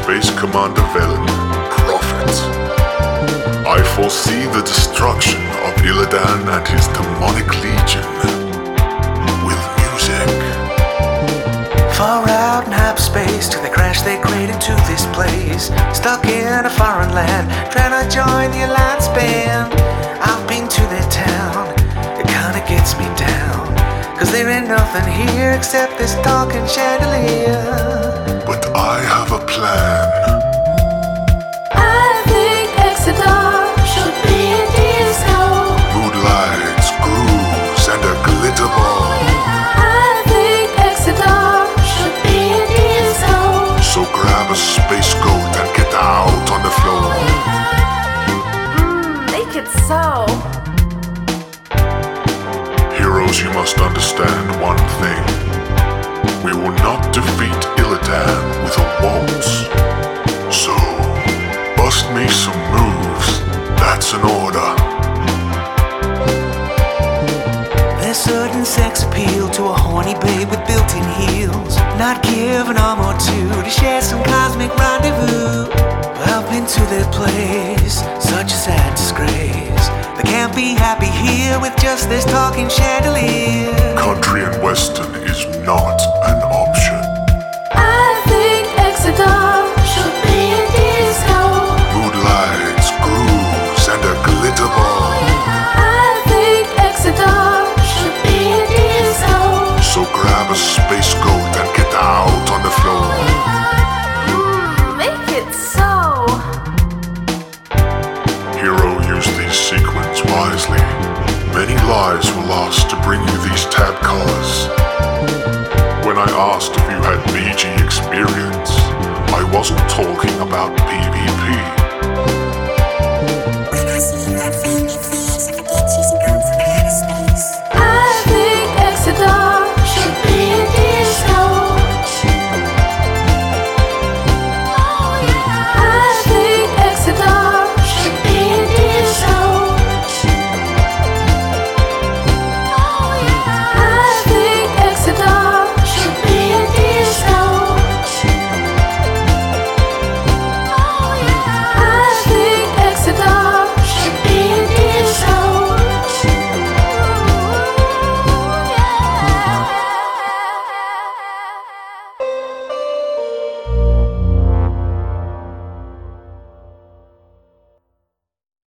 Space Commander Velen, Prophet. I foresee the destruction of Illidan and his demonic legion with music. Far out in hyperspace till they crash their crate into this place. Stuck in a foreign land, trying to join the Alliance band. I've been to their town, it kinda gets me down, 'cause there ain't nothing here except this talking chandelier. But I have a plan. I think Exodar should be a disco. Moonlights, grooves, and a glitter ball. I think Exodar should be a disco. So grab a space goat and get out on the floor. Make it so. Heroes, you must understand one thing. We will not defeat Illidan with a waltz. So, bust me some moves. That's an order. There's certain sex appeal to a horny babe with built-in heels. Not give an arm or two to share some cosmic rendezvous. I've been to their place, such a sad disgrace. They can't be happy here with just this talking chandelier. Country and Western is not an option. I think Exodar should be a disco. Moonlights, grooves, and a glitter ball. I think Exodar should be a disco. So grab a space goat and get out on the floor. Make it so. Hero, use these sequins wisely. Many lives were lost to bring you these tab collars. When I asked if you had BG experience, I wasn't talking about PvP.